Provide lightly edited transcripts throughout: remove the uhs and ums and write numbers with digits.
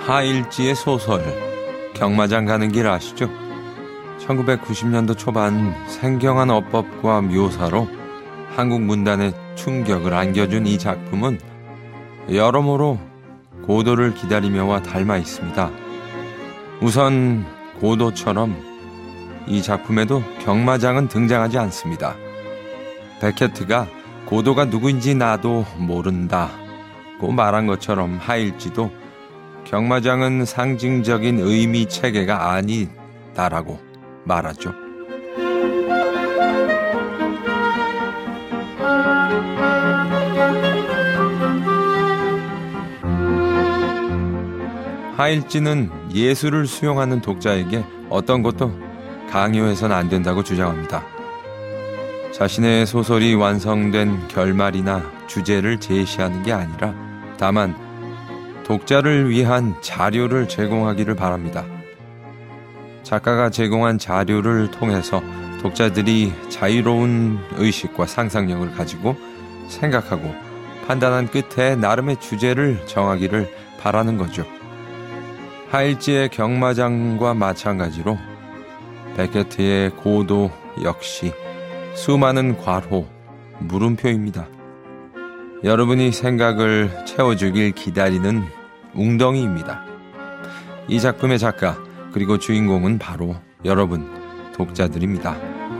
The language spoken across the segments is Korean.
하일지의 소설 경마장 가는 길 아시죠? 1990년도 초반 생경한 어법과 묘사로 한국 문단에 충격을 안겨준 이 작품은 여러모로 고도를 기다리며와 닮아 있습니다. 우선 고도처럼 이 작품에도 경마장은 등장하지 않습니다. 베케트가 고도가 누구인지 나도 모른다고 말한 것처럼 하일지도 경마장은 상징적인 의미 체계가 아니다라고 말하죠. 하일지는 예술을 수용하는 독자에게 어떤 것도 강요해서는 안 된다고 주장합니다. 자신의 소설이 완성된 결말이나 주제를 제시하는 게 아니라 다만 독자를 위한 자료를 제공하기를 바랍니다. 작가가 제공한 자료를 통해서 독자들이 자유로운 의식과 상상력을 가지고 생각하고 판단한 끝에 나름의 주제를 정하기를 바라는 거죠. 하일지의 경마장과 마찬가지로 베케트의 고도 역시 수많은 괄호, 물음표입니다. 여러분이 생각을 채워주길 기다리는 웅덩이입니다. 이 작품의 작가 그리고 주인공은 바로 여러분 독자들입니다.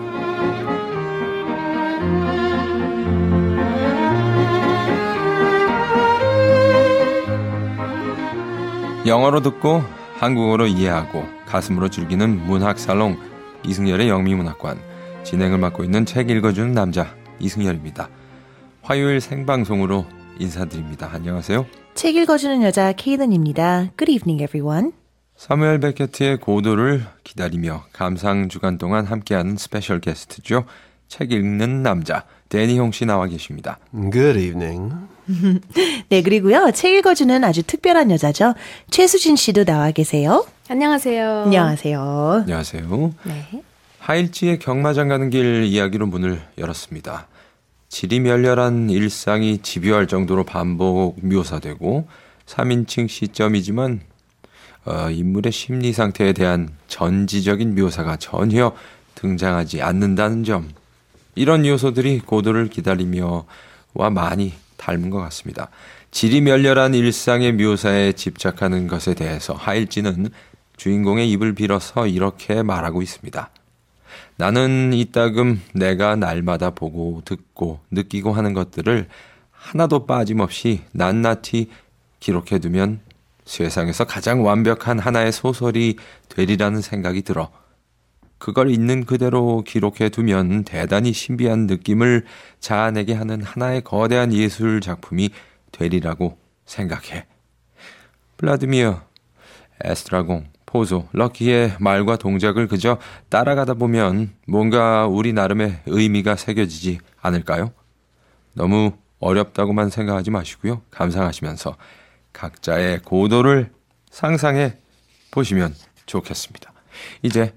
영어로 듣고 한국어로 이해하고 가슴으로 즐기는 문학살롱 이승열의 영미문학관, 진행을 맡고 있는 책 읽어주는 남자 이승열입니다. 화요일 생방송으로 인사드립니다. 안녕하세요. 책 읽어주는 여자 케이든입니다. Good evening, everyone. 사무엘 베케트의 고도를 기다리며 감상 주간 동안 함께하는 스페셜 게스트죠. 책 읽는 남자 데니홍 씨 나와 계십니다. Good evening. 네, 그리고요. 책 읽어주는 아주 특별한 여자죠. 최수진 씨도 나와 계세요. 안녕하세요. 안녕하세요. 안녕하세요. 네. 하일지의 경마장 가는 길 이야기로 문을 열었습니다. 지리멸렬한 일상이 집요할 정도로 반복 묘사되고 3인칭 시점이지만 인물의 심리 상태에 대한 전지적인 묘사가 전혀 등장하지 않는다는 점, 이런 요소들이 고도를 기다리며와 많이 닮은 것 같습니다. 지리멸렬한 일상의 묘사에 집착하는 것에 대해서 하일지는 주인공의 입을 빌어서 이렇게 말하고 있습니다. 나는 이따금 내가 날마다 보고 듣고 느끼고 하는 것들을 하나도 빠짐없이 낱낱이 기록해두면 세상에서 가장 완벽한 하나의 소설이 되리라는 생각이 들어 그걸 있는 그대로 기록해두면 대단히 신비한 느낌을 자아내게 하는 하나의 거대한 예술 작품이 되리라고 생각해. 블라디미어, 에스트라공, 포조, 럭키의 말과 동작을 그저 따라가다 보면 뭔가 우리 나름의 의미가 새겨지지 않을까요? 너무 어렵다고만 생각하지 마시고요. 감상하시면서 각자의 고도를 상상해 보시면 좋겠습니다. 이제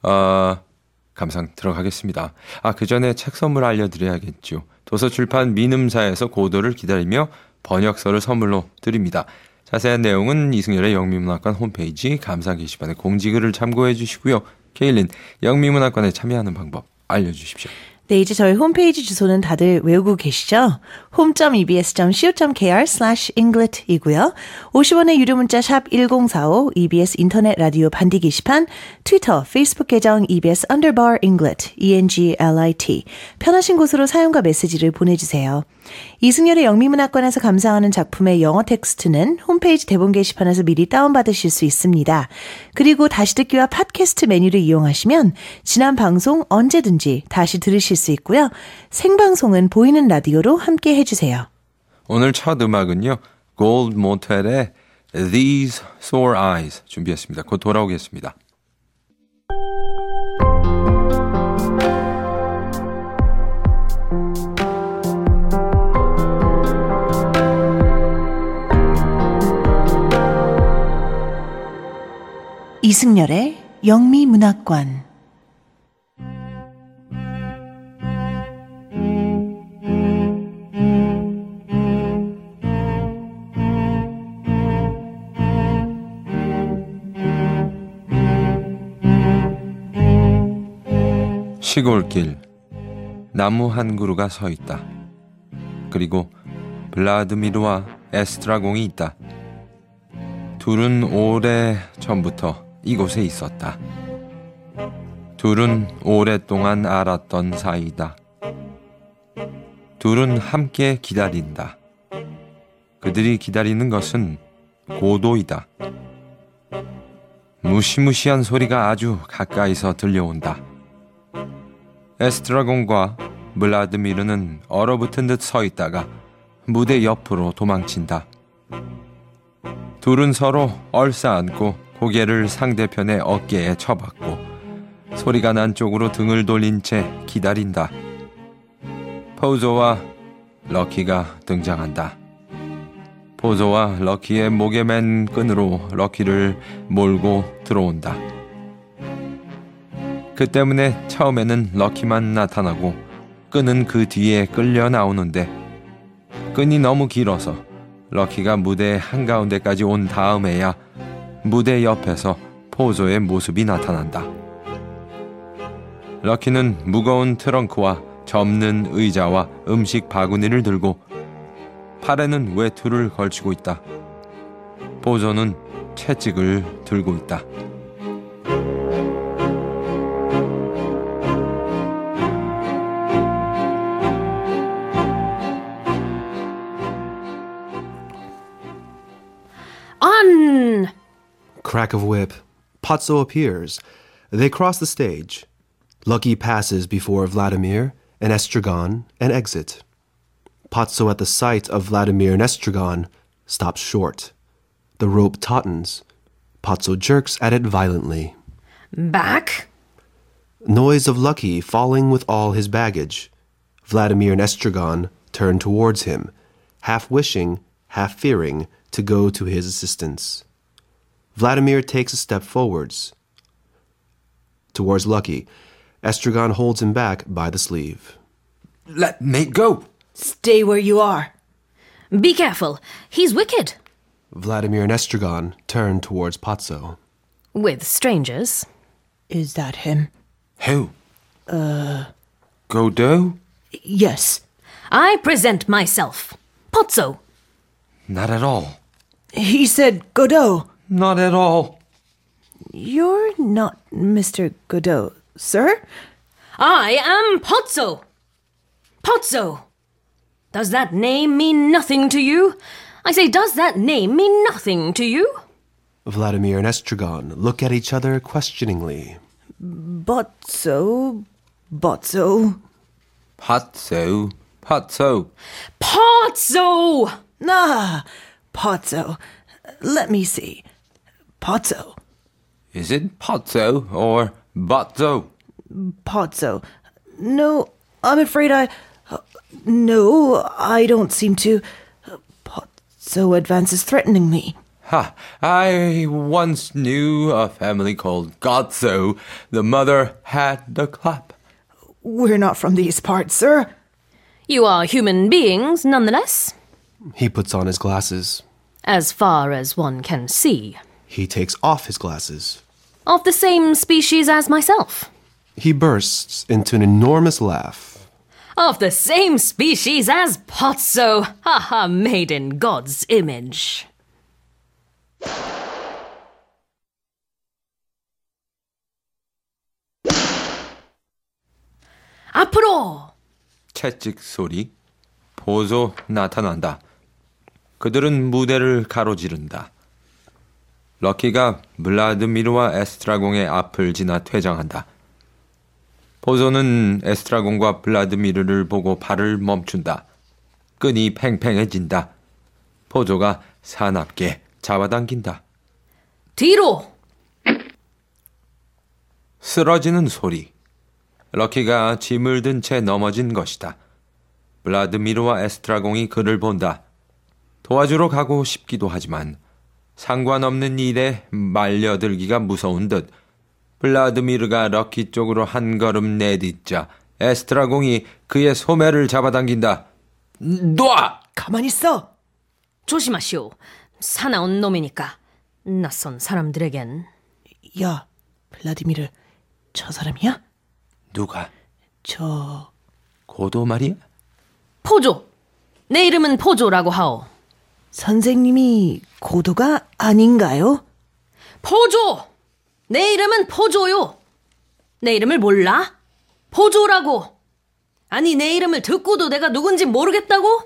감상 들어가겠습니다. 그 전에 책 선물 알려드려야겠죠. 도서출판 민음사에서 고도를 기다리며 번역서를 선물로 드립니다. 자세한 내용은 이승열의 영미문학관 홈페이지 감상 게시판에 공지글을 참고해 주시고요. 케일린, 영미문학관에 참여하는 방법 알려주십시오. 네, 이제 저희 홈페이지 주소는 다들 외우고 계시죠? home.ebs.co.kr/inglet 이고요. 50원의 유료 문자 샵 1045, EBS 인터넷 라디오 반디 게시판, 트위터, 페이스북 계정 EBS_Inglet, ENGLIT. 편하신 곳으로 사용과 메시지를 보내주세요. 이승열의 영미문학관에서 감상하는 작품의 영어 텍스트는 홈페이지 대본 게시판에서 미리 다운받으실 수 있습니다. 그리고 다시 듣기와 팟캐스트 메뉴를 이용하시면 지난 방송 언제든지 다시 들으실 수 있고요. 생방송은 보이는 라디오로 함께 해주세요. 오늘 첫 음악은요. 골드 모텔의 These Sore Eyes 준비했습니다. 곧 돌아오겠습니다. 이승열의 영미문학관. 시골길 나무 한 그루가 서 있다. 그리고 블라드미르와 에스트라공이 있다. 둘은 오래 전부터 이곳에 있었다. 둘은 오랫동안 알았던 사이다. 둘은 함께 기다린다. 그들이 기다리는 것은 고도이다. 무시무시한 소리가 아주 가까이서 들려온다. 에스트라곤과 블라드미르는 얼어붙은 듯 서 있다가 무대 옆으로 도망친다. 둘은 서로 얼싸안고 고개를 상대편의 어깨에 쳐박고 소리가 난 쪽으로 등을 돌린 채 기다린다. 포조와 럭키가 등장한다. 포조와 럭키의 목에 맨 끈으로 럭키를 몰고 들어온다. 그 때문에 처음에는 럭키만 나타나고 끈은 그 뒤에 끌려 나오는데 끈이 너무 길어서 럭키가 무대 한가운데까지 온 다음에야 무대 옆에서 포조의 모습이 나타난다. 럭키는 무거운 트렁크와 접는 의자와 음식 바구니를 들고 팔에는 외투를 걸치고 있다. 포조는 채찍을 들고 있다. On! Crack of whip. Pozzo appears. They cross the stage. Lucky passes before Vladimir and Estragon and exit. Pozzo, at the sight of Vladimir and Estragon, stops short. The rope tautens. Pozzo jerks at it violently. Back? Noise of Lucky falling with all his baggage. Vladimir and Estragon turn towards him, half wishing, half fearing, to go to his assistance. Vladimir takes a step forwards. Towards Lucky, Estragon holds him back by the sleeve. Let me go! Stay where you are. Be careful. He's wicked. Vladimir and Estragon turn towards Pozzo. With strangers. Is that him? Who? Godot? Yes. I present myself. Pozzo. Not at all. He said Godot. Not at all. You're not Mr. Godot, sir? I am Pozzo. Pozzo. Does that name mean nothing to you? I say, does that name mean nothing to you? Vladimir and Estragon look at each other questioningly. Botso. Pozzo. Pozzo. Pozzo! Ah, Pozzo. Let me see. Pozzo. Is it Pozzo or Botzo? Pozzo. No, I'm afraid No, I don't seem to. Pozzo advances threateningly. Ha! I once knew a family called Gotzo. The mother had a clap. We're not from these parts, sir. You are human beings, nonetheless. He puts on his glasses. As far as one can see. He takes off his glasses. Of the same species as myself. He bursts into an enormous laugh. Of the same species as Pozzo. Ha ha, made in God's image. 앞으로! 채찍 소리. 포조 나타난다. 그들은 무대를 가로지른다. 럭키가 블라드미르와 에스트라공의 앞을 지나 퇴장한다. 포조는 에스트라공과 블라드미르를 보고 발을 멈춘다. 끈이 팽팽해진다. 포조가 사납게 잡아당긴다. 뒤로! 쓰러지는 소리. 럭키가 짐을 든 채 넘어진 것이다. 블라드미르와 에스트라공이 그를 본다. 도와주러 가고 싶기도 하지만 상관없는 일에 말려들기가 무서운 듯 블라드미르가 럭키 쪽으로 한 걸음 내딛자 에스트라공이 그의 소매를 잡아당긴다. 놔! 가만히 있어. 조심하시오. 사나운 놈이니까. 낯선 사람들에겐. 야, 블라디미르, 저 사람이야? 누가? 고도 말이야? 포조. 내 이름은 포조라고 하오. 선생님이 고도가 아닌가요? 포조! 내 이름은 포조요. 내 이름을 몰라? 포조라고. 아니, 내 이름을 듣고도 내가 누군지 모르겠다고?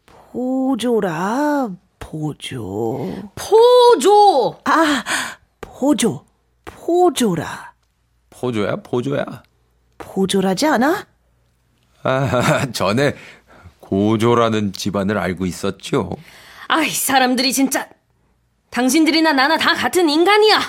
포조라, 포조. 포조! 포조라. 포조야? 포조라지 않아? 전에 고조라는 집안을 알고 있었죠. 아이, 사람들이 진짜. 당신들이나 나나 다 같은 인간이야.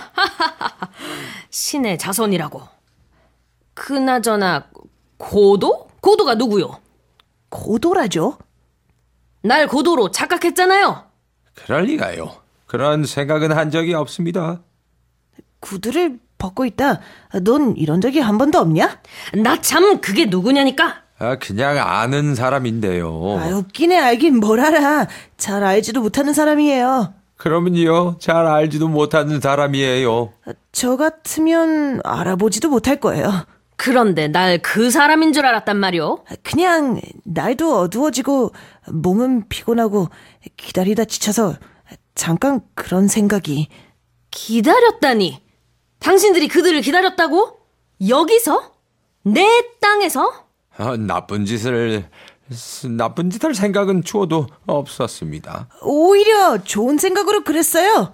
신의 자손이라고. 그나저나 고도? 고도가 누구요? 고도라죠? 날 고도로 착각했잖아요. 그럴 리가요. 그런 생각은 한 적이 없습니다. 구두를 벗고 있다. 넌 이런 적이 한 번도 없냐? 나 참 그게 누구냐니까. 그냥 아는 사람인데요. 웃기네. 알긴 뭘 알아. 잘 알지도 못하는 사람이에요. 그러면요, 잘 알지도 못하는 사람이에요. 저 같으면 알아보지도 못할 거예요. 그런데 날 그 사람인 줄 알았단 말이오. 그냥 날도 어두워지고 몸은 피곤하고 기다리다 지쳐서 잠깐 그런 생각이. 기다렸다니. 당신들이 그들을 기다렸다고? 여기서? 내 땅에서? 나쁜 짓을 생각은 추워도 없었습니다. 오히려 좋은 생각으로 그랬어요.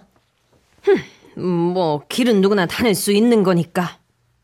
뭐 길은 누구나 다닐 수 있는 거니까.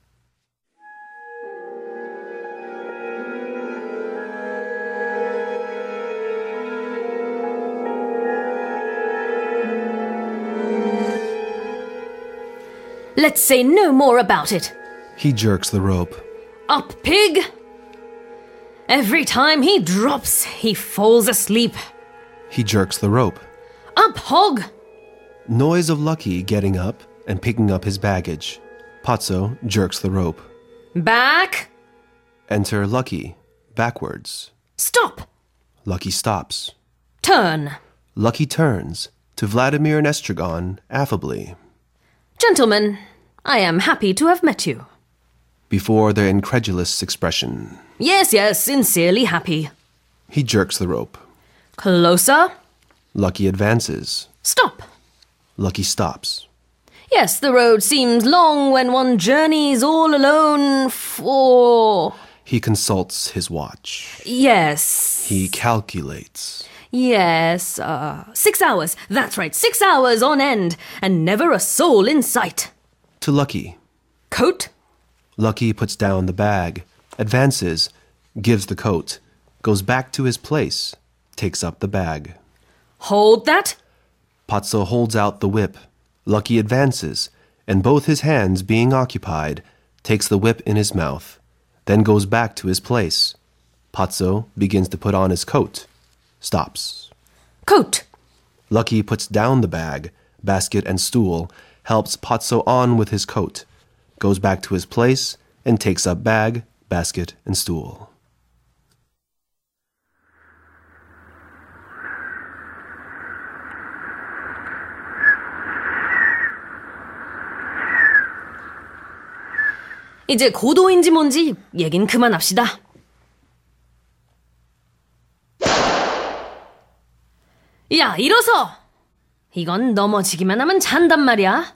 Let's say no more about it. He jerks the rope. Up, pig! Every time he drops, he falls asleep. He jerks the rope. Up, hog! Noise of Lucky getting up and picking up his baggage. Pozzo jerks the rope. Back! Enter Lucky, backwards. Stop! Lucky stops. Turn. Lucky turns to Vladimir and Estragon affably. Gentlemen, I am happy to have met you. Before their incredulous expression, Yes, sincerely happy. he jerks the rope. Closer. Lucky advances. Stop. Lucky stops. Yes, the road seems long when one journeys all alone for... He consults his watch. Yes. He calculates. Yes, 6 hours. That's right, 6 hours on end, and never a soul in sight. To Lucky. Coat? Lucky puts down the bag, advances, gives the coat, goes back to his place, takes up the bag. Hold that. Pozzo holds out the whip. Lucky advances, and both his hands being occupied, takes the whip in his mouth, then goes back to his place. Pozzo begins to put on his coat, stops. Coat. Lucky puts down the bag, basket and stool, helps Pozzo on with his coat, goes back to his place, and takes up bag, basket, and stool. 이제 고도인지 뭔지 얘긴 그만합시다. 야, 일어서! 이건 넘어지기만 하면 잔단 말이야.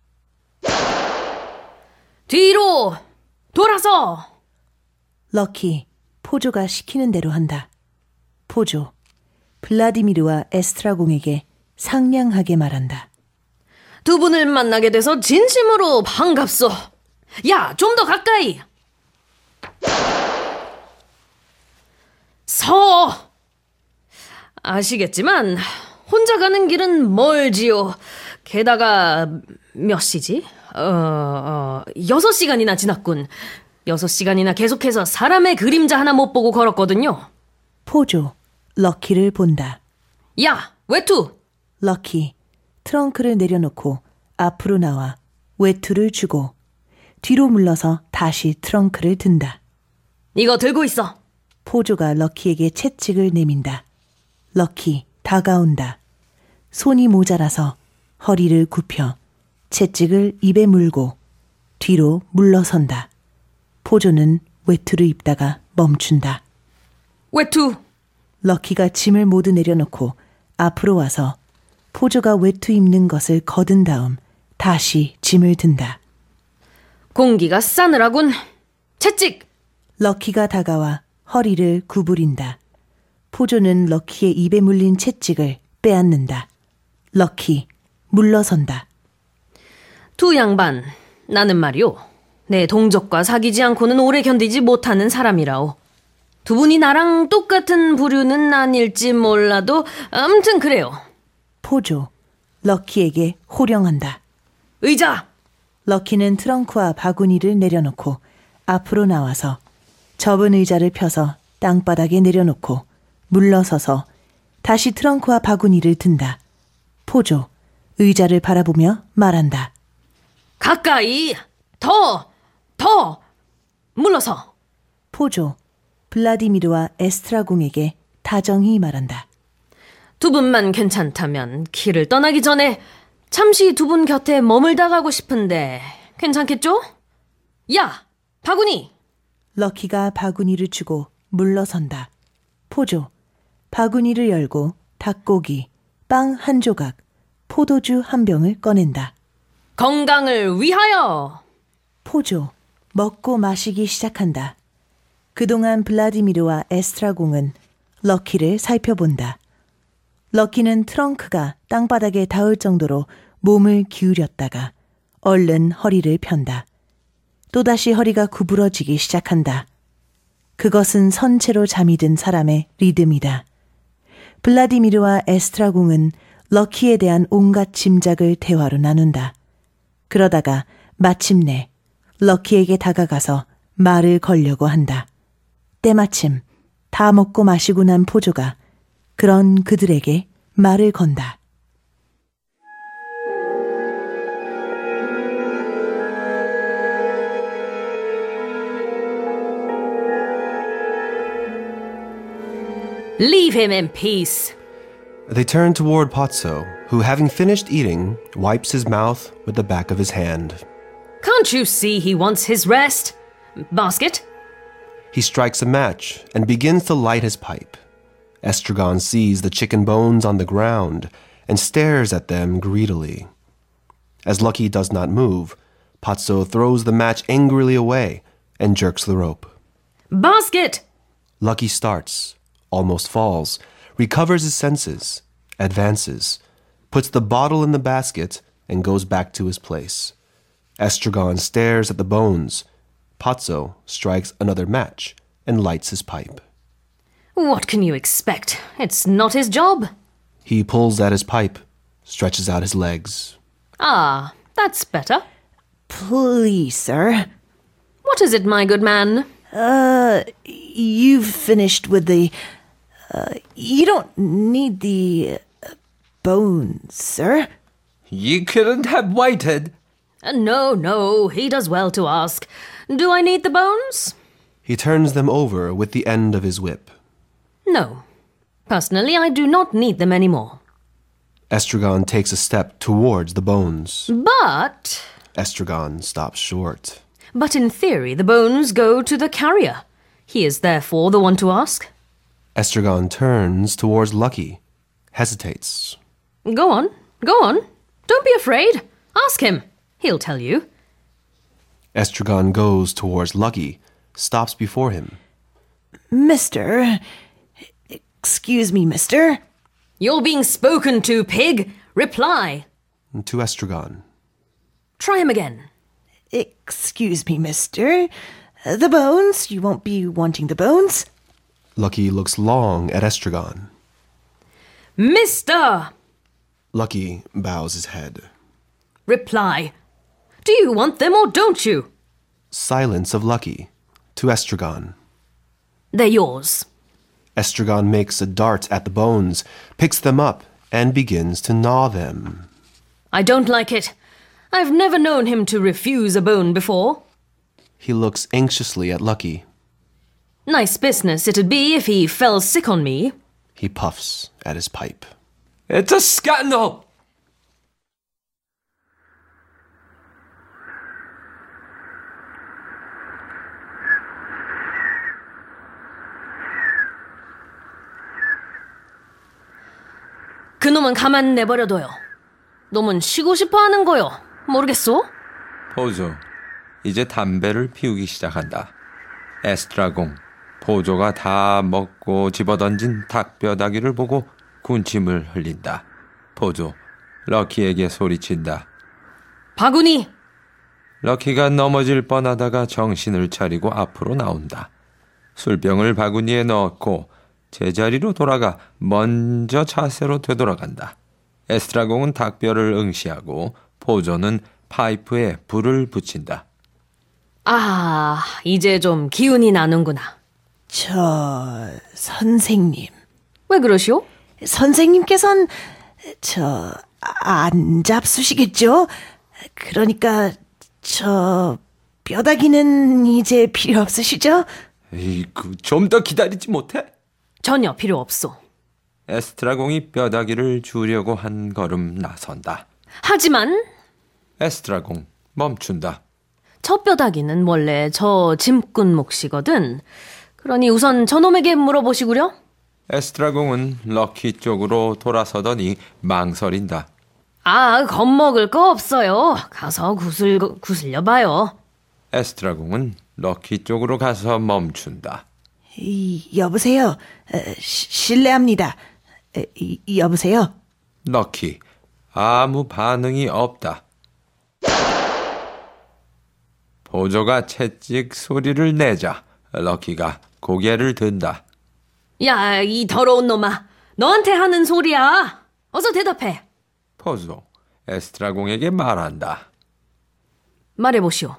뒤로 돌아서! 럭키, 포조가 시키는 대로 한다. 포조, 블라디미르와 에스트라공에게 상냥하게 말한다. 두 분을 만나게 돼서 진심으로 반갑소. 야, 좀 더 가까이. 서. 아시겠지만 혼자 가는 길은 멀지요. 게다가 몇 시지? 6시간이나 지났군. 6시간이나 계속해서 사람의 그림자 하나 못 보고 걸었거든요. 포조, 럭키를 본다. 야, 외투. 럭키, 트렁크를 내려놓고 앞으로 나와 외투를 주고 뒤로 물러서 다시 트렁크를 든다. 이거 들고 있어. 포조가 럭키에게 채찍을 내민다. 럭키, 다가온다. 손이 모자라서 허리를 굽혀 채찍을 입에 물고 뒤로 물러선다. 포조는 외투를 입다가 멈춘다. 외투. 럭키가 짐을 모두 내려놓고 앞으로 와서 포조가 외투 입는 것을 거둔 다음 다시 짐을 든다. 공기가 싸늘하군. 채찍. 럭키가 다가와 허리를 구부린다. 포조는 럭키의 입에 물린 채찍을 빼앗는다. 럭키, 물러선다. 두 양반, 나는 말이오. 내 동족과 사귀지 않고는 오래 견디지 못하는 사람이라오. 두 분이 나랑 똑같은 부류는 아닐지 몰라도 아무튼 그래요. 포조, 럭키에게 호령한다. 의자. 럭키는 트렁크와 바구니를 내려놓고 앞으로 나와서 접은 의자를 펴서 땅바닥에 내려놓고 물러서서 다시 트렁크와 바구니를 든다. 포조, 의자를 바라보며 말한다. 가까이. 더. 물러서. 포조, 블라디미르와 에스트라공에게 다정히 말한다. 두 분만 괜찮다면 길을 떠나기 전에 잠시 두 분 곁에 머물다 가고 싶은데 괜찮겠죠? 야, 바구니! 럭키가 바구니를 주고 물러선다. 포조, 바구니를 열고 닭고기, 빵 한 조각, 포도주 한 병을 꺼낸다. 건강을 위하여! 포조, 먹고 마시기 시작한다. 그동안 블라디미르와 에스트라공은 럭키를 살펴본다. 럭키는 트렁크가 땅바닥에 닿을 정도로 몸을 기울였다가 얼른 허리를 편다. 또다시 허리가 구부러지기 시작한다. 그것은 선체로 잠이 든 사람의 리듬이다. 블라디미르와 에스트라공은 럭키에 대한 온갖 짐작을 대화로 나눈다. 그러다가 마침내 럭키에게 다가가서 말을 걸려고 한다. 때마침 다 먹고 마시고 난 포조가 그런 그들에게 말을 건다. Leave him in peace. They turn toward Pozzo, who, having finished eating, wipes his mouth with the back of his hand. Can't you see he wants his rest? Basket? He strikes a match and begins to light his pipe. Estragon sees the chicken bones on the ground and stares at them greedily. As Lucky does not move, Pozzo throws the match angrily away and jerks the rope. Basket! Lucky starts, almost falls, recovers his senses, advances, puts the bottle in the basket, and goes back to his place. Estragon stares at the bones. Pozzo strikes another match and lights his pipe. What can you expect? It's not his job. He pulls at his pipe, stretches out his legs. Ah, that's better. Please, sir. What is it, my good man? You've finished with the... you don't need the bones, sir. You couldn't have waited. No, he does well to ask. Do I need the bones? He turns them over with the end of his whip. No. Personally, I do not need them anymore. Estragon takes a step towards the bones. But Estragon stops short. in theory, the bones go to the carrier. He is therefore the one to ask. Estragon turns towards Lucky, hesitates. Go on. Don't be afraid. Ask him. He'll tell you. Estragon goes towards Lucky, stops before him. Mister... Excuse me, mister. You're being spoken to, pig. Reply. To Estragon. Try him again. Excuse me, mister. The bones? You won't be wanting the bones? Lucky looks long at Estragon. Mister! Lucky bows his head. Reply. Do you want them or don't you? Silence of Lucky. To Estragon. They're yours. Estragon makes a dart at the bones, picks them up, and begins to gnaw them. I don't like it. I've never known him to refuse a bone before. He looks anxiously at Lucky. Nice business it'd be if he fell sick on me. He puffs at his pipe. It's a scandal! 그놈은 가만 내버려둬요. 놈은 쉬고 싶어 하는 거요. 모르겠소? 포조, 이제 담배를 피우기 시작한다. 에스트라공, 포조가 다 먹고 집어던진 닭뼈다귀를 보고 군침을 흘린다. 포조, 럭키에게 소리친다. 바구니! 럭키가 넘어질 뻔하다가 정신을 차리고 앞으로 나온다. 술병을 바구니에 넣고 제자리로 돌아가 먼저 자세로 되돌아간다. 에스트라공은 닭뼈를 응시하고 포조는 파이프에 불을 붙인다. 아, 이제 좀 기운이 나는구나. 선생님. 왜 그러시오? 선생님께선 안 잡수시겠죠? 그러니까 뼈다귀는 이제 필요 없으시죠? 좀 더 기다리지 못해? 전혀 필요 없소. 에스트라공이 뼈다귀를 주려고 한 걸음 나선다. 하지만 에스트라공 멈춘다. 저 뼈다귀는 원래 저 짐꾼 몫이거든. 그러니 우선 저놈에게 물어보시구려. 에스트라공은 럭키 쪽으로 돌아서더니 망설인다. 아, 겁먹을 거 없어요. 가서 구슬려봐요. 에스트라공은 럭키 쪽으로 가서 멈춘다. 여보세요. 실례합니다. 여보세요. 럭키, 아무 반응이 없다. 포조가 채찍 소리를 내자 럭키가 고개를 든다. 야, 이 더러운 놈아. 너한테 하는 소리야. 어서 대답해. 포조, 에스트라공에게 말한다. 말해보시오.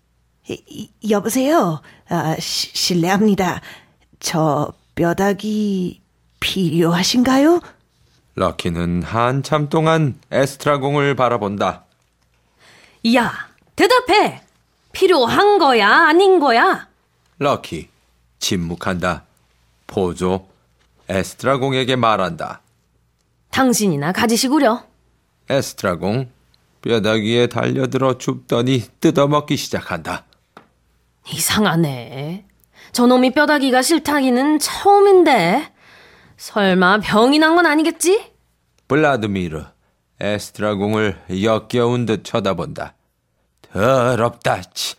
여보세요. 실례합니다. 저 뼈다귀 필요하신가요? 럭키는 한참 동안 에스트라공을 바라본다. 야, 대답해. 필요한 거야, 아닌 거야? 럭키, 침묵한다. 포조, 에스트라공에게 말한다. 당신이나 가지시구려. 에스트라공, 뼈다귀에 달려들어 줍더니 뜯어먹기 시작한다. 이상하네. 저놈이 뼈다귀가 싫다기는 처음인데. 설마 병이 난 건 아니겠지? 블라드미르, 에스트라공을 역겨운 듯 쳐다본다. 더럽다, 치.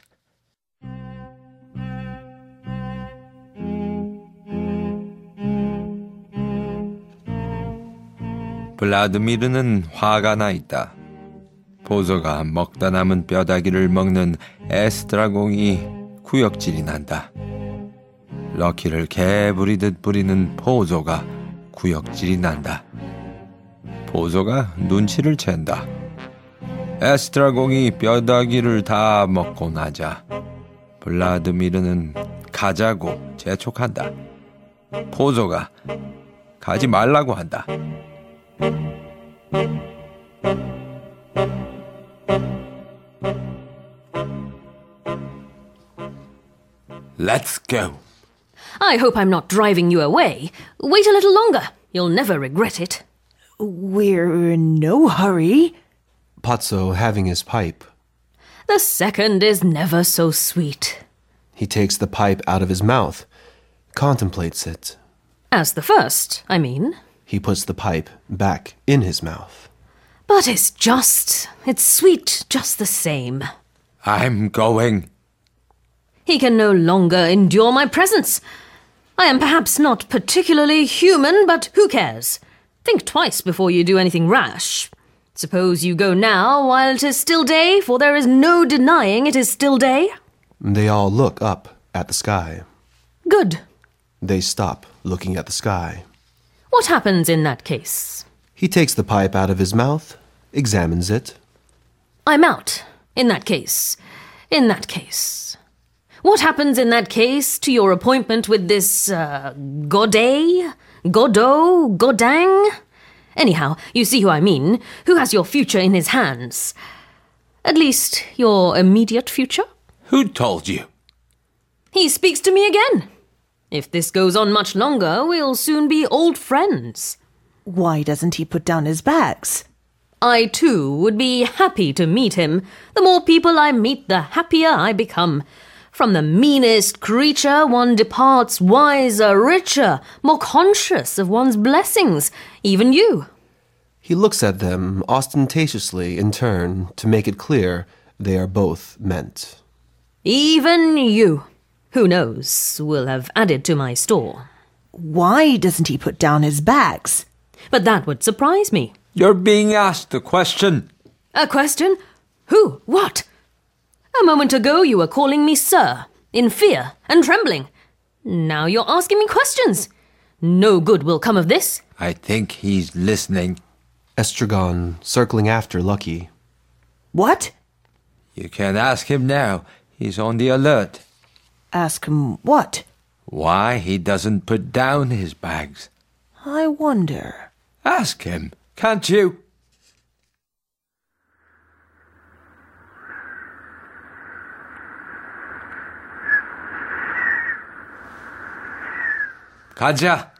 블라드미르는 화가 나 있다. 포조가 먹다 남은 뼈다귀를 먹는 에스트라공이 구역질이 난다. 럭키를 개 부리듯 부리는 포조가 구역질이 난다. 포조가 눈치를 챈다. 에스트라공이 뼈다귀를 다 먹고 나자 블라드미르는 가자고 재촉한다. 포조가 가지 말라고 한다. Let's go. I hope I'm not driving you away. Wait a little longer. You'll never regret it. We're in no hurry. Pozzo having his pipe. The second is never so sweet. He takes the pipe out of his mouth, contemplates it. As the first, I mean. He puts the pipe back in his mouth. But it's sweet just the same. I'm going. He can no longer endure my presence. I am perhaps not particularly human, but who cares? Think twice before you do anything rash. Suppose you go now while it is still day, for there is no denying it is still day. They all look up at the sky. Good. They stop looking at the sky. What happens in that case? He takes the pipe out of his mouth, examines it. I'm out. In that case. What happens in that case to your appointment with this, Godin? Anyhow, you see who I mean, who has your future in his hands. At least, your immediate future? Who told you? He speaks to me again. If this goes on much longer, we'll soon be old friends. Why doesn't he put down his bags? I, too, would be happy to meet him. The more people I meet, the happier I become. From the meanest creature, one departs wiser, richer, more conscious of one's blessings. Even you. He looks at them ostentatiously in turn to make it clear they are both meant. Even you, who knows, will have added to my store. Why doesn't he put down his bags? But that would surprise me. You're being asked a question. A question? Who? What? A moment ago you were calling me sir, in fear and trembling. Now you're asking me questions. No good will come of this. I think he's listening. Estragon circling after Lucky. What? You can ask him now. He's on the alert. Ask him what? Why he doesn't put down his bags. I wonder. Ask him, can't you? 가자.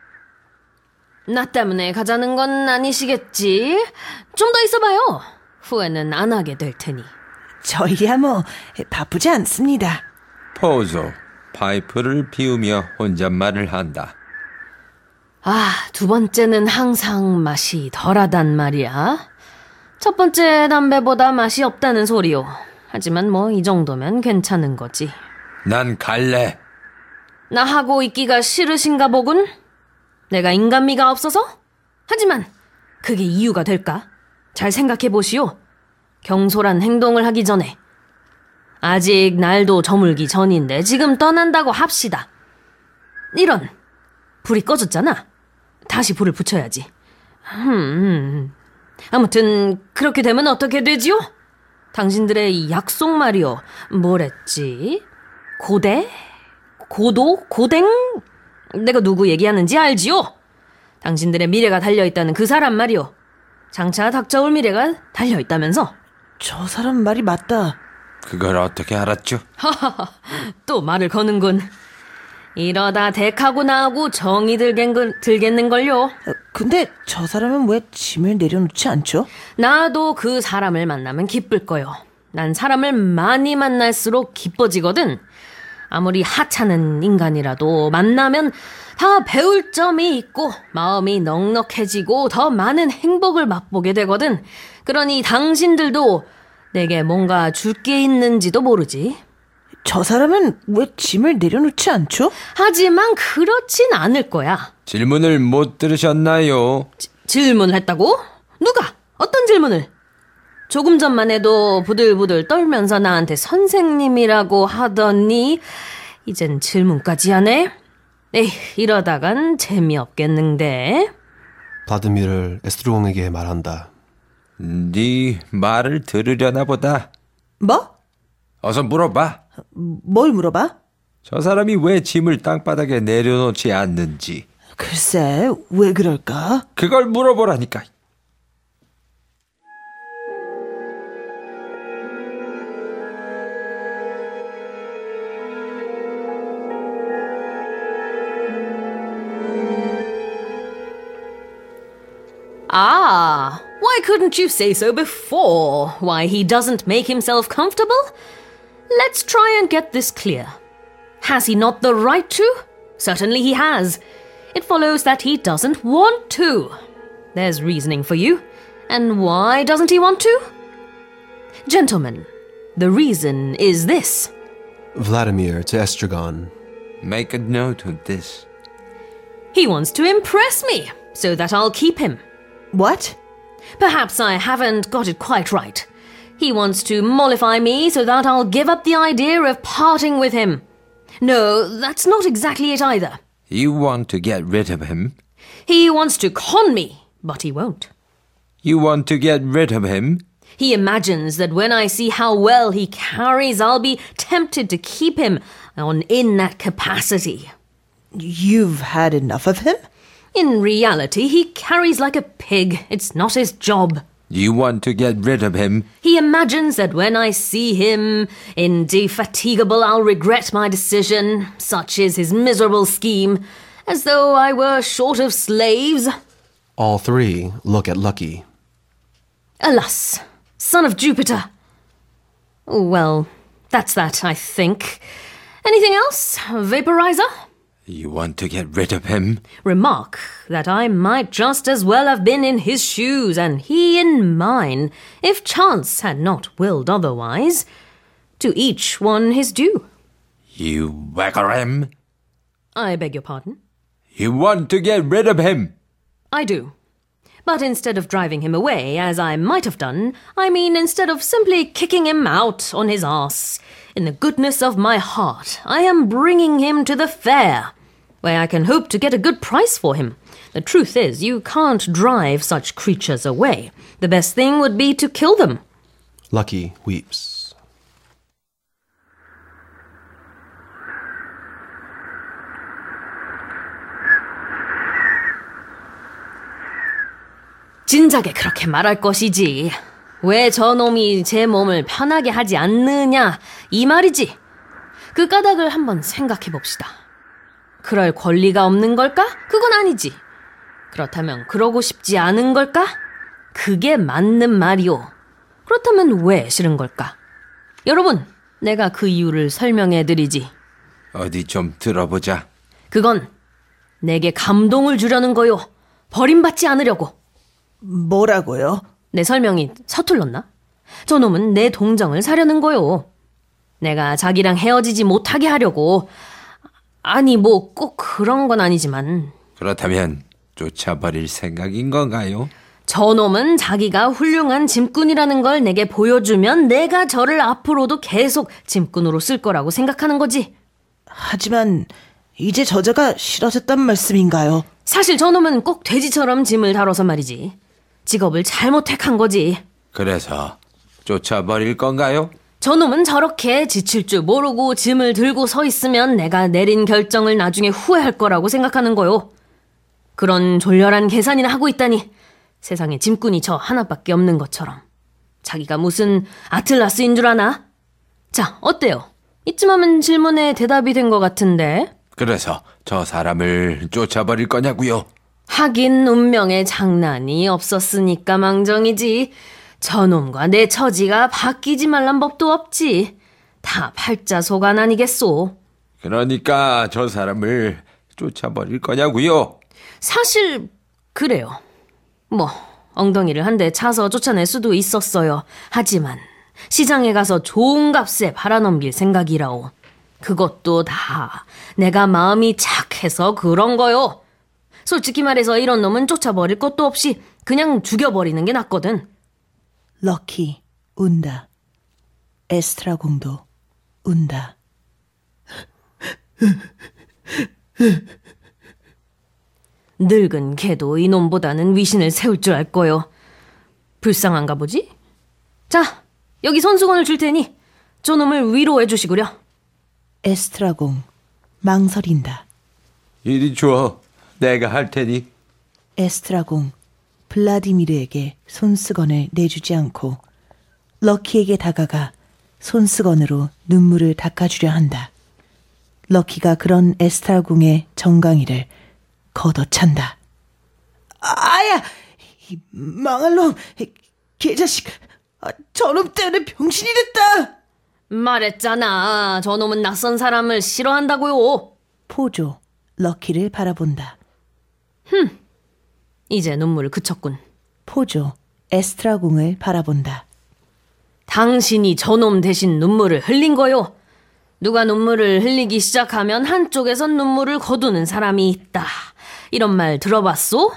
나 때문에 가자는 건 아니시겠지? 좀 더 있어봐요. 후회는 안 하게 될 테니. 저희야 뭐 바쁘지 않습니다. 포조, 파이프를 피우며 혼잣말을 한다. 아, 두 번째는 항상 맛이 덜하단 말이야. 첫 번째 담배보다 맛이 없다는 소리요. 하지만 뭐 이 정도면 괜찮은 거지. 난 갈래. 나 하고 있기가 싫으신가 보군? 내가 인간미가 없어서? 하지만 그게 이유가 될까? 잘 생각해 보시오. 경솔한 행동을 하기 전에. 아직 날도 저물기 전인데 지금 떠난다고 합시다. 이런, 불이 꺼졌잖아. 다시 불을 붙여야지. 아무튼 그렇게 되면 어떻게 되지요? 당신들의 이 약속 말이요. 뭐랬지? 고대? 고도? 고댕? 내가 누구 얘기하는지 알지요? 당신들의 미래가 달려있다는 그 사람 말이요. 장차 닥쳐올 미래가 달려있다면서. 저 사람 말이 맞다. 그걸 어떻게 알았죠? 또 말을 거는군. 이러다 덱하고 나하고 정이 들겠는걸요. 근데 저 사람은 왜 짐을 내려놓지 않죠? 나도 그 사람을 만나면 기쁠 거요. 난 사람을 많이 만날수록 기뻐지거든. 아무리 하찮은 인간이라도 만나면 다 배울 점이 있고 마음이 넉넉해지고 더 많은 행복을 맛보게 되거든. 그러니 당신들도 내게 뭔가 줄 게 있는지도 모르지. 저 사람은 왜 짐을 내려놓지 않죠? 하지만 그렇진 않을 거야. 질문을 못 들으셨나요? 질문을 했다고? 누가? 어떤 질문을? 조금 전만 해도 부들부들 떨면서 나한테 선생님이라고 하더니 이젠 질문까지 하네? 에이, 이러다간 재미없겠는데. 블라디미르를 에스트로공에게 말한다. 네 말을 들으려나 보다. 뭐? 어서 물어봐. 뭘 물어봐? 저 사람이 왜 짐을 땅바닥에 내려놓지 않는지. 글쎄, 왜 그럴까? 그걸 물어보라니까. Ah, why couldn't you say so before? Why he doesn't make himself comfortable? Let's try and get this clear. Has he not the right to? Certainly he has. It follows that he doesn't want to. There's reasoning for you. And why doesn't he want to? Gentlemen, the reason is this. Vladimir to Estragon. Make a note of this. He wants to impress me, so that I'll keep him. What? Perhaps I haven't got it quite right. He wants to mollify me so that I'll give up the idea of parting with him. No, that's not exactly it either. You want to get rid of him? He wants to con me, but he won't. You want to get rid of him? He imagines that when I see how well he carries, I'll be tempted to keep him in that capacity. You've had enough of him? In reality, he carries like a pig. It's not his job. You want to get rid of him? He imagines that when I see him indefatigable, I'll regret my decision. Such is his miserable scheme. As though I were short of slaves. All three look at Lucky. Alas, son of Jupiter. Well, that's that, I think. Anything else? Vaporizer? You want to get rid of him? Remark that I might just as well have been in his shoes and he in mine, if chance had not willed otherwise. To each one his due. You waggeram? I beg your pardon? You want to get rid of him? I do. But instead of driving him away, as I might have done, I mean instead of simply kicking him out on his arse, in the goodness of my heart, I am bringing him to the fair, where I can hope to get a good price for him. The truth is, you can't drive such creatures away. The best thing would be to kill them. Lucky weeps. 진작에 그렇게 말할 것이지. 왜 저놈이 제 몸을 편하게 하지 않느냐, 이 말이지. 그 까닭을 한번 생각해 봅시다. 그럴 권리가 없는 걸까? 그건 아니지. 그렇다면 그러고 싶지 않은 걸까? 그게 맞는 말이오. 그렇다면 왜 싫은 걸까? 여러분, 내가 그 이유를 설명해 드리지. 어디 좀 들어보자. 그건 내게 감동을 주려는 거요. 버림받지 않으려고. 뭐라고요? 내 설명이 서툴렀나? 저놈은 내 동정을 사려는 거요. 내가 자기랑 헤어지지 못하게 하려고. 아니, 뭐 꼭 그런 건 아니지만. 그렇다면 쫓아버릴 생각인 건가요? 저놈은 자기가 훌륭한 짐꾼이라는 걸 내게 보여주면 내가 저를 앞으로도 계속 짐꾼으로 쓸 거라고 생각하는 거지. 하지만 이제 저자가 싫어졌단 말씀인가요? 사실 저놈은 꼭 돼지처럼 짐을 다뤄서 말이지. 직업을 잘못 택한 거지. 그래서 쫓아버릴 건가요? 저놈은 저렇게 지칠 줄 모르고 짐을 들고 서 있으면 내가 내린 결정을 나중에 후회할 거라고 생각하는 거요. 그런 졸렬한 계산이나 하고 있다니. 세상에 짐꾼이 저 하나밖에 없는 것처럼. 자기가 무슨 아틀라스인 줄 아나? 자, 어때요? 이쯤 하면 질문에 대답이 된 것 같은데. 그래서 저 사람을 쫓아버릴 거냐고요? 하긴 운명의 장난이 없었으니까 망정이지. 저놈과 내 처지가 바뀌지 말란 법도 없지. 다 팔자소간 아니겠소. 그러니까 저 사람을 쫓아버릴 거냐고요? 사실 그래요. 뭐 엉덩이를 한 대 차서 쫓아낼 수도 있었어요. 하지만 시장에 가서 좋은 값에 팔아넘길 생각이라오. 그것도 다 내가 마음이 착해서 그런 거요. 솔직히 말해서 이런 놈은 쫓아버릴 것도 없이 그냥 죽여버리는 게 낫거든. 럭키 운다. 에스트라 공도 운다. 늙은 개도 이놈보다는 위신을 세울 줄 알 거요. 불쌍한가 보지? 자, 여기 손수건을 줄 테니 저놈을 위로해 주시구려. 에스트라 공 망설인다. 이리 줘. 내가 할 테니. 에스트라 공 블라디미르에게 손수건을 내주지 않고 럭키에게 다가가 손수건으로 눈물을 닦아주려 한다. 럭키가 그런 에스트라 공의 정강이를 걷어찬다. 아야! 이 망할 놈! 개자식! 저놈 때문에 병신이 됐다! 말했잖아. 저놈은 낯선 사람을 싫어한다고요. 포조, 럭키를 바라본다. 이제 눈물을 그쳤군. 포조, 에스트라 공을 바라본다. 당신이 저놈 대신 눈물을 흘린 거요. 누가 눈물을 흘리기 시작하면 한쪽에선 눈물을 거두는 사람이 있다. 이런 말 들어봤소?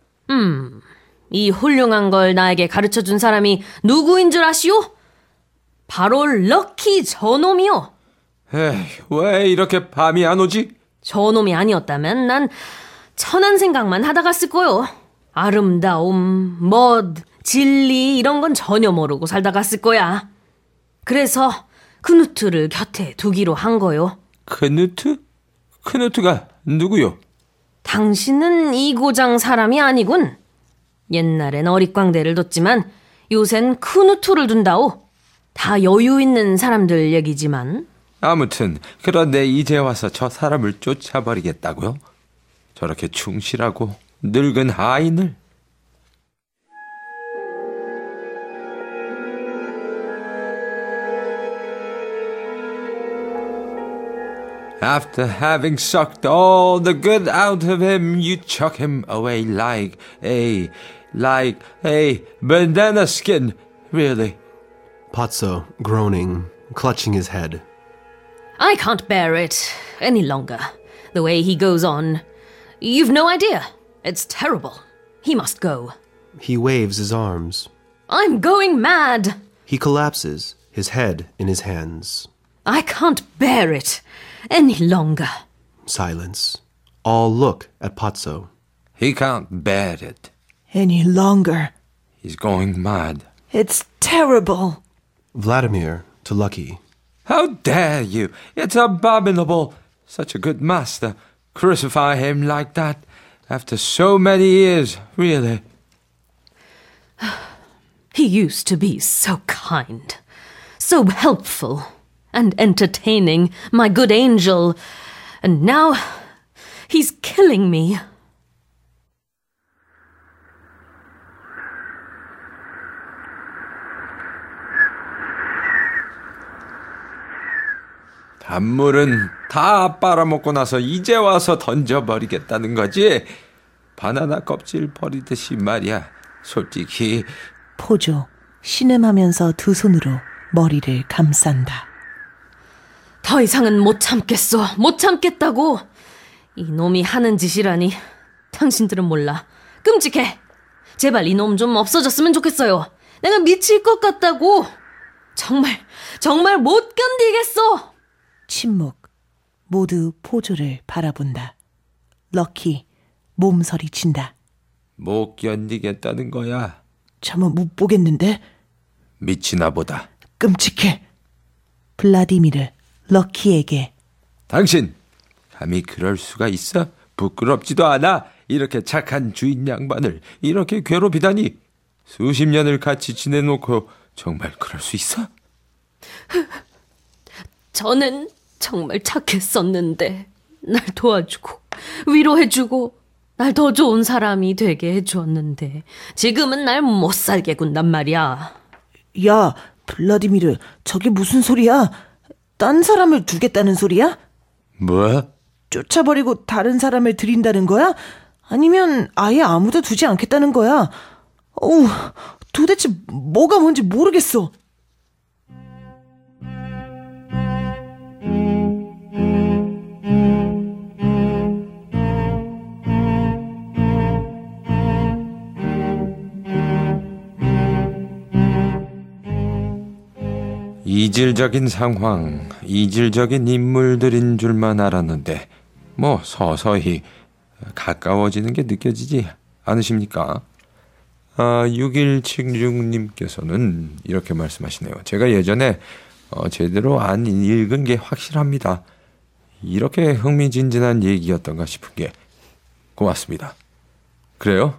이 훌륭한 걸 나에게 가르쳐준 사람이 누구인 줄 아시오? 바로 럭키 저놈이요. 에이, 왜 이렇게 밤이 안 오지? 저놈이 아니었다면 난 천한 생각만 하다 갔을 거요. 아름다움, 멋, 진리 이런 건 전혀 모르고 살다 갔을 거야. 그래서 크누트를 곁에 두기로 한 거요. 크누트? 크누트가 누구요? 당신은 이 고장 사람이 아니군. 옛날엔 어릿광대를 뒀지만 요샌 크누트를 둔다오. 다 여유 있는 사람들 얘기지만. 아무튼 그런데 이제 와서 저 사람을 쫓아버리겠다고요? 저렇게 충실하고 늙은 하인을. After having sucked all the good out of him, you chuck him away like a banana skin, really. Pozzo, groaning, clutching his head. I can't bear it any longer. The way he goes on. You've no idea. It's terrible. He must go. He waves his arms. I'm going mad. He collapses, his head in his hands. I can't bear it any longer. Silence. All look at Pozzo. He can't bear it. Any longer. He's going mad. It's terrible. Vladimir to Lucky. How dare you? It's abominable. Such a good master. Crucify him like that. After so many years, really. He used to be so kind, so helpful and entertaining, my good angel. And now he's killing me. 단물은 다 빨아먹고 나서 이제 와서 던져버리겠다는 거지? 바나나 껍질 버리듯이 말이야. 솔직히 포조, 신음하면서 두 손으로 머리를 감싼다. 더 이상은 못 참겠어. 못 참겠다고. 이놈이 하는 짓이라니. 당신들은 몰라. 끔찍해. 제발 이놈 좀 없어졌으면 좋겠어요. 내가 미칠 것 같다고. 정말 못 견디겠어. 침묵. 모두 포조를 바라본다. 럭키, 몸서리 친다. 못 견디겠다는 거야. 차마 못 보겠는데? 미치나 보다. 끔찍해. 블라디미르, 럭키에게. 당신, 감히 그럴 수가 있어? 부끄럽지도 않아? 이렇게 착한 주인 양반을 이렇게 괴롭히다니. 수십 년을 같이 지내놓고 정말 그럴 수 있어? 저는 정말 착했었는데 날 도와주고 위로해주고 날 더 좋은 사람이 되게 해주었는데 지금은 날 못 살게 군단 말이야. 야, 블라디미르, 저게 무슨 소리야? 딴 사람을 두겠다는 소리야? 뭐? 쫓아버리고 다른 사람을 들인다는 거야? 아니면 아예 아무도 두지 않겠다는 거야? 어우, 도대체 뭐가 뭔지 모르겠어. 이질적인 상황, 이질적인 인물들인 줄만 알았는데 뭐 서서히 가까워지는 게 느껴지지 않으십니까? 6176님께서는 이렇게 말씀하시네요. 제가 예전에 제대로 안 읽은 게 확실합니다. 이렇게 흥미진진한 얘기였던가 싶은 게 고맙습니다. 그래요?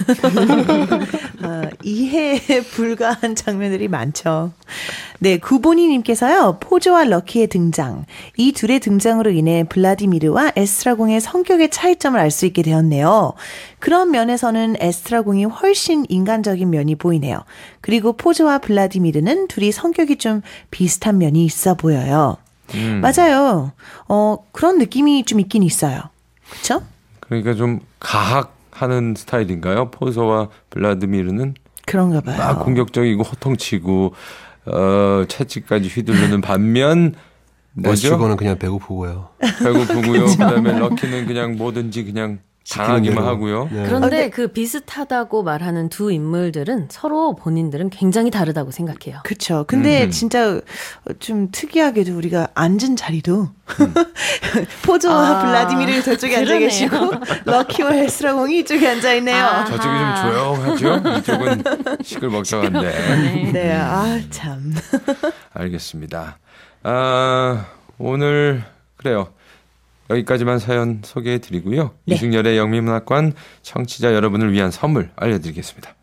이해 불가한 장면들이 많죠. 네, 구보니님께서요. 포조와 럭키의 등장. 이 둘의 등장으로 인해 블라디미르와 에스트라공의 성격의 차이점을 알 수 있게 되었네요. 그런 면에서는 에스트라공이 훨씬 인간적인 면이 보이네요. 그리고 포조와 블라디미르는 둘이 성격이 좀 비슷한 면이 있어 보여요. 맞아요. 그런 느낌이 좀 있긴 있어요. 그렇죠? 그러니까 좀 가학하는 스타일인가요? 포조와 블라디미르는 그런가 봐요. 막 공격적이고 호통치고 채찍까지 휘두르는 반면 에스트라곤은 그냥 배고프고요. 배고프고요. 그다음에 럭키는 그냥 뭐든지 그냥 당하기만 하고요. 네. 그런데 그 비슷하다고 말하는 두 인물들은 서로 본인들은 굉장히 다르다고 생각해요. 그렇죠. 근데 진짜 좀 특이하게도 우리가 앉은 자리도 포조와 블라디미르 저쪽에 앉아 계시고 럭키와 에스트라공이 이쪽에 앉아 있네요. 저쪽이 좀 조용하죠? 이쪽은 시끌벅적한데. 네, 참. 알겠습니다. 오늘 그래요. 여기까지만 사연 소개해드리고요. 네. 이승열의 영미문학관 청취자 여러분을 위한 선물 알려드리겠습니다.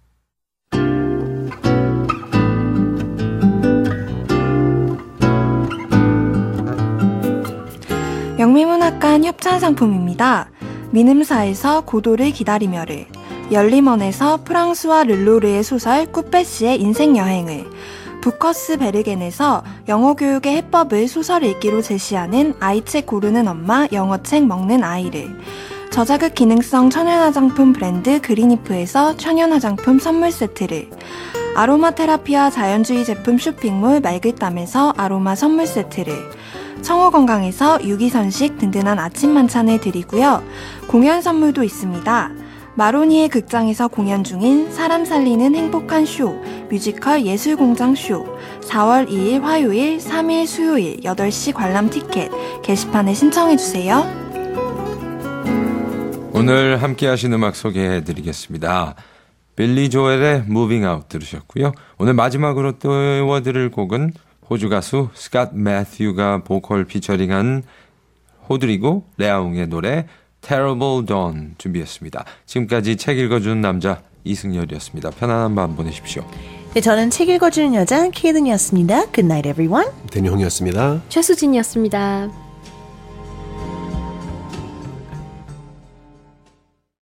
영미문학관 협찬상품입니다. 미ንም사에서 고도를 기다리며를, 열리먼에서 프랑스와 르로르의 소설 꾸페시의 인생여행을, 부커스 베르겐에서 영어 교육의 해법을 소설 읽기로 제시하는 아이책 고르는 엄마, 영어책 먹는 아이를, 저자극 기능성 천연 화장품 브랜드 그린이프에서 천연 화장품 선물 세트를, 아로마 테라피와 자연주의 제품 쇼핑몰 말글담에서 아로마 선물 세트를, 청호건강에서 유기선식 든든한 아침 만찬을 드리고요. 공연 선물도 있습니다. 마로니의 극장에서 공연 중인 사람 살리는 행복한 쇼, 뮤지컬 예술공장 쇼, 4월 2일 화요일, 3일 수요일 8시 관람 티켓 게시판에 신청해주세요. 오늘 함께 하신 음악 소개해드리겠습니다. 빌리 조엘의 Moving Out 들으셨고요. 오늘 마지막으로 띄워드릴 곡은 호주 가수 스캇 매튜가 보컬 피처링한 호드리고 레아웅의 노래 Terrible Dawn 준비했습니다. 지금까지 책 읽어주는 남자 이승열이었습니다. 편안한 밤 보내십시오. 네, 저는 책 읽어주는 여자 케이든이었습니다. Good night, everyone. 대니홍이었습니다. 최수진이었습니다.